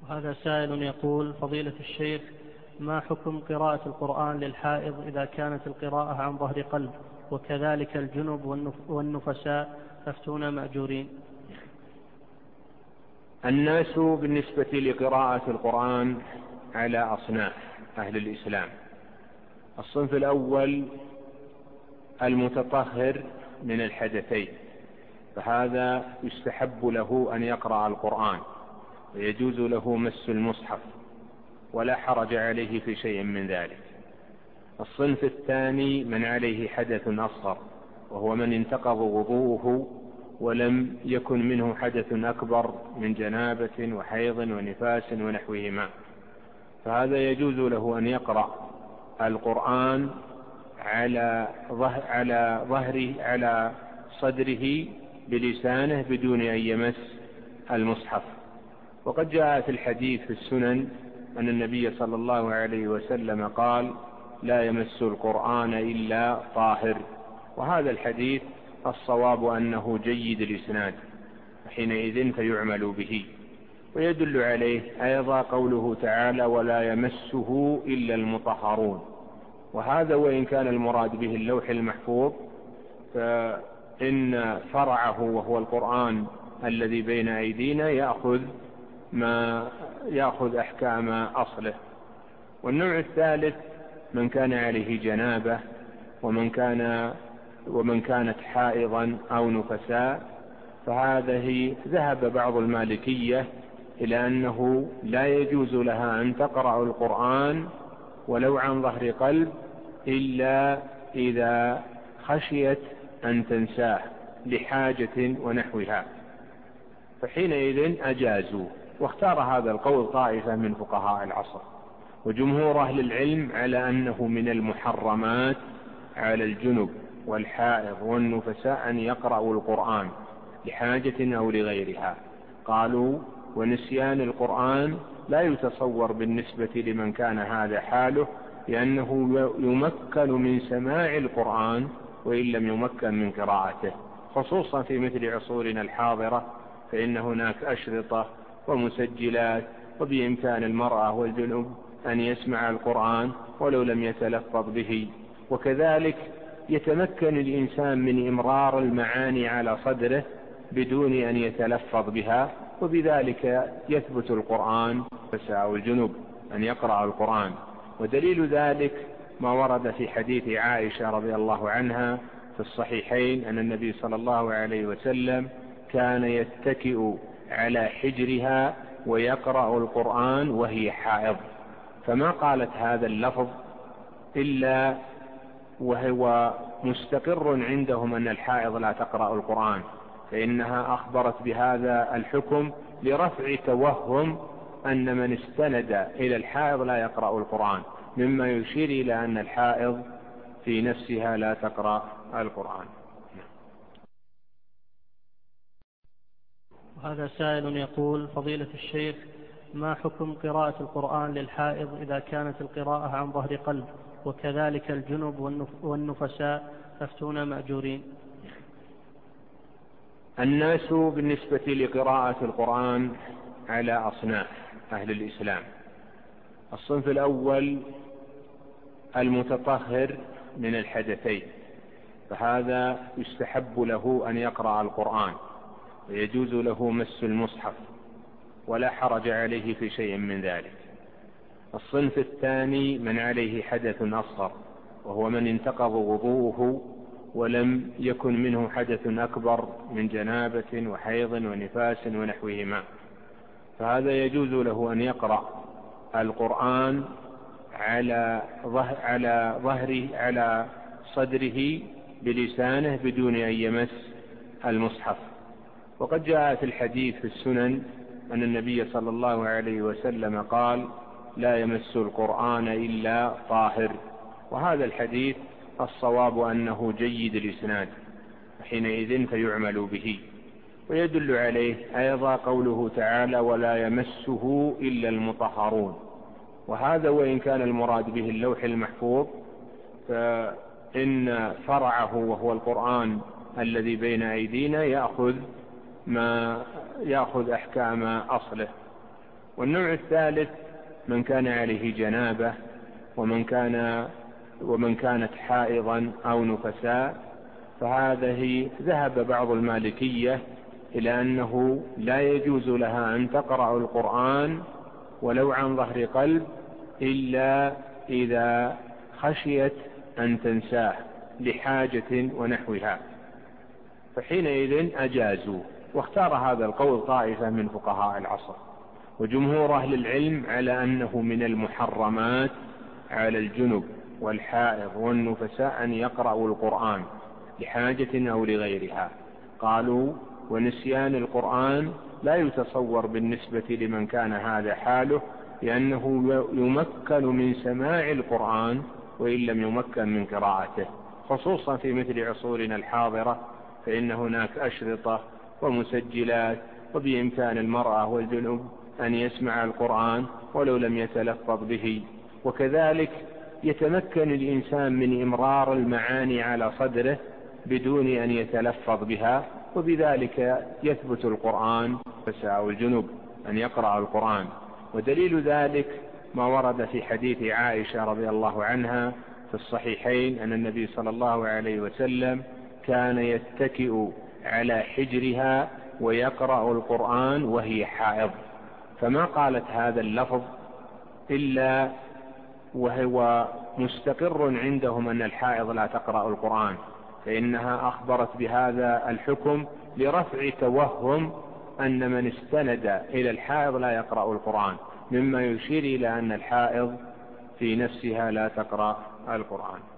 وهذا سائل يقول: فضيلة الشيخ، ما حكم قراءة القرآن للحائض إذا كانت القراءة عن ظهر قلب، وكذلك الجنب والنفساء أفتون مأجورين؟ الناس بالنسبة لقراءة القرآن على أصناف أهل الإسلام. الصنف الأول المتطهر من الحدثين، فهذا يستحب له أن يقرأ القرآن ويجوز له مس المصحف ولا حرج عليه في شيء من ذلك. الصنف الثاني من عليه حدث أصغر، وهو من انتقض وضوءه ولم يكن منه حدث أكبر من جنابة وحيض ونفاس ونحوهما، فهذا يجوز له أن يقرأ القرآن على صدره بلسانه بدون أن يمس المصحف. وقد جاء في الحديث في السنن أن النبي صلى الله عليه وسلم قال: لا يمس القرآن إلا طاهر. وهذا الحديث الصواب أنه جيد الإسناد، حينئذ فيعمل به. ويدل عليه أيضا قوله تعالى: ولا يمسه إلا المطهرون. وهذا وإن كان المراد به اللوح المحفوظ، فإن فرعه وهو القرآن الذي بين أيدينا يأخذ أحكام أصله. والنوع الثالث من كان عليه جنابة ومن كانت حائضا أو نفساء، فهذه ذهب بعض المالكية إلى أنه لا يجوز لها أن تقرأ القرآن ولو عن ظهر قلب إلا إذا خشيت أن تنساه لحاجة ونحوها، فحينئذ أجازوا. واختار هذا القول طائفة من فقهاء العصر، وجمهور أهل العلم على أنه من المحرمات على الجنب والحائض والنفساء أن يقرأوا القرآن لحاجة أو لغيرها. قالوا: ونسيان القرآن لا يتصور بالنسبة لمن كان هذا حاله، لأنه يمكن من سماع القرآن وإن لم يمكن من قراءته، خصوصا في مثل عصورنا الحاضرة، فإن هناك أشرطة ومسجلات، وبإمكان المرأة والجنوب أن يسمع القرآن ولو لم يتلفظ به. وكذلك يتمكن الإنسان من إمرار المعاني على صدره بدون أن يتلفظ بها، وبذلك يثبت القرآن فساء الجنوب أن يقرأ القرآن. ودليل ذلك ما ورد في حديث عائشة رضي الله عنها في الصحيحين أن النبي صلى الله عليه وسلم كان يتكئ على حجرها ويقرأ القرآن وهي حائض، فما قالت هذا اللفظ إلا وهو مستقر عندهم أن الحائض لا تقرأ القرآن، فإنها أخبرت بهذا الحكم لرفع توهم أن من استند إلى الحائض لا يقرأ القرآن، مما يشير إلى أن الحائض في نفسها لا تقرأ القرآن. وهذا سائل يقول: فضيلة الشيخ، ما حكم قراءة القرآن للحائض إذا كانت القراءة عن ظهر قلب، وكذلك الجنب والنفساء أفتون مأجورين؟ الناس بالنسبة لقراءة القرآن على أصناف أهل الإسلام. الصنف الأول المتطهر من الحدثين، فهذا يستحب له أن يقرأ القرآن ويجوز له مس المصحف ولا حرج عليه في شيء من ذلك. الصنف الثاني من عليه حدث أصغر، وهو من انتقض وضوءه ولم يكن منه حدث أكبر من جنابة وحيض ونفاس ونحوهما، فهذا يجوز له أن يقرأ القرآن على صدره بلسانه بدون أن يمس المصحف. وقد جاء في الحديث في السنن أن النبي صلى الله عليه وسلم قال: لا يمس القرآن إلا طاهر. وهذا الحديث الصواب أنه جيد الإسناد، حينئذ فيعمل به. ويدل عليه أيضا قوله تعالى: ولا يمسه إلا المطهرون. وهذا وإن كان المراد به اللوح المحفوظ، فإن فرعه وهو القرآن الذي بين أيدينا يأخذ أحكام أصله. والنوع الثالث من كان عليه جنابة ومن كانت حائضا أو نفساء، فهذه ذهب بعض المالكية إلى أنه لا يجوز لها أن تقرأ القرآن ولو عن ظهر قلب إلا إذا خشيت أن تنساه لحاجة ونحوها، فحينئذ أجازوا. واختار هذا القول طائفة من فقهاء العصر، وجمهور أهل العلم على أنه من المحرمات على الجنب والحائض والنفساء أن يقرأوا القرآن لحاجة أو لغيرها. قالوا: ونسيان القرآن لا يتصور بالنسبة لمن كان هذا حاله، لأنه يمكن من سماع القرآن وإن لم يمكن من قراءته، خصوصا في مثل عصورنا الحاضرة، فإن هناك أشرطة ومسجلات، وبإمكان المرأة والجنوب أن يسمع القرآن ولو لم يتلفظ به. وكذلك يتمكن الإنسان من إمرار المعاني على صدره بدون أن يتلفظ بها، وبذلك يثبت القرآن فساء الجنوب أن يقرأ القرآن. ودليل ذلك ما ورد في حديث عائشة رضي الله عنها في الصحيحين أن النبي صلى الله عليه وسلم كان يتكئ على حجرها ويقرأ القرآن وهي حائض، فما قالت هذا اللفظ إلا وهو مستقر عندهم أن الحائض لا تقرأ القرآن، فإنها أخبرت بهذا الحكم لرفع توهم أن من استند إلى الحائض لا يقرأ القرآن، مما يشير إلى أن الحائض في نفسها لا تقرأ القرآن.